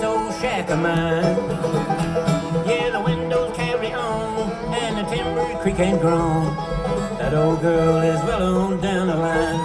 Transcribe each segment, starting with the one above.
this old shack of mine. Yeah, the windows carry on, and the timber creak and groan. That old girl is well on down the line.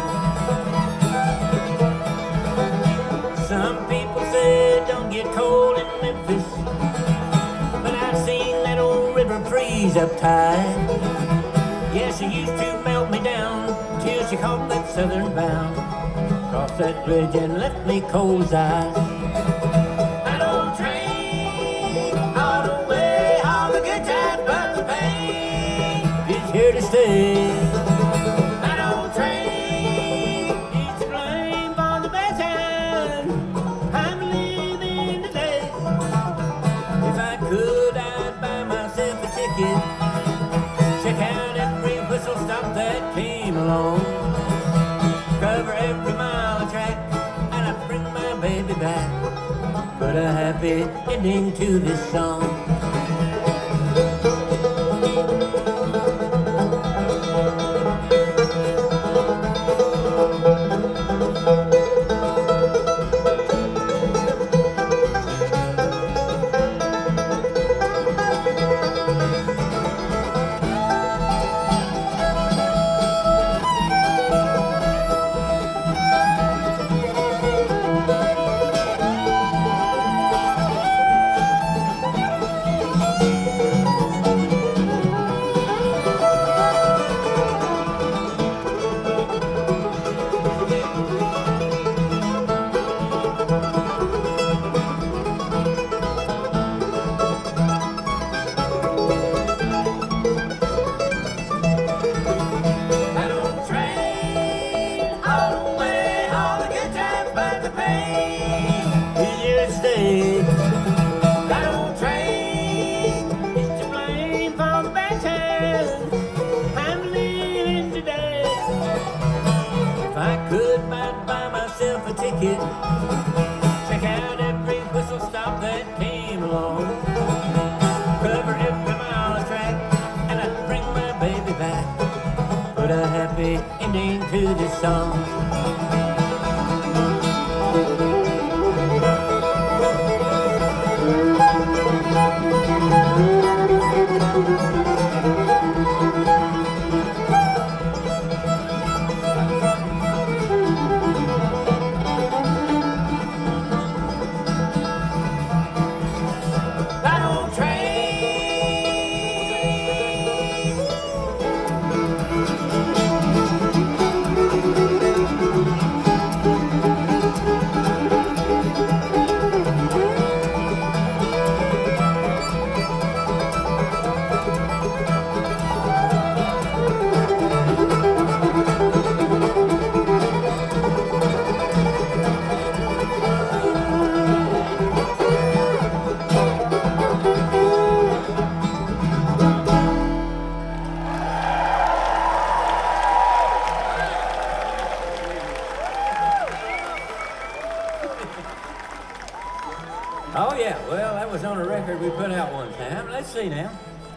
Some people say don't get cold in Memphis, but I've seen that old river freeze up tide. Yeah, she used to melt me down till she caught that southern bound. Crossed that bridge and left me cold as ice. That old train, all the way, all the good times, but the pain is here to stay. That old train is to blame for the bad time I'm living today. If I could, I'd buy myself a ticket, check out every whistle stop that came along, cover every mile of track, and I'd bring my baby back. Put a happy ending to this song. Check out every whistle stop that came along, cover every mile of track, and I'd bring my baby back. Put a happy ending to this song. Oh yeah, well that was on a record we put out one time. Let's see now.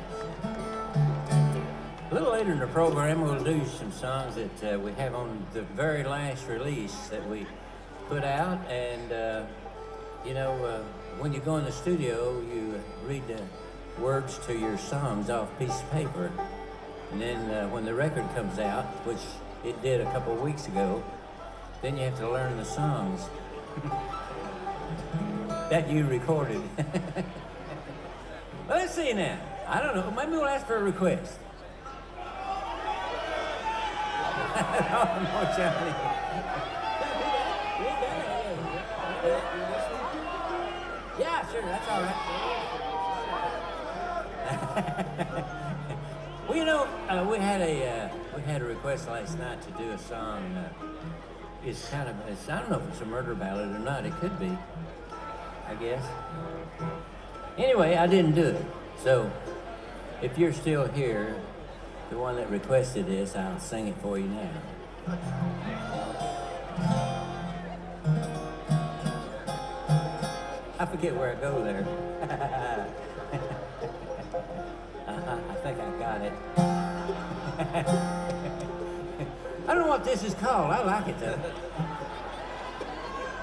A little later in the program we'll do some songs that we have on the very last release that we put out, and you know, when you go in the studio you read the words to your songs off a piece of paper, and then when the record comes out, which it did a couple of weeks ago, then you have to learn the songs that you recorded. Well, let's see now. I don't know, maybe we'll ask for a request. Oh, no, Johnny. Yeah, sure, that's all right. Well, you know, we had a request last night to do a song. It's kind of, I don't know if it's a murder ballad or not. It could be, I guess. Anyway, I didn't do it. So, if you're still here, the one that requested this, I'll sing it for you now. I forget where I go there. I think I got it. I don't know what this is called. I like it though.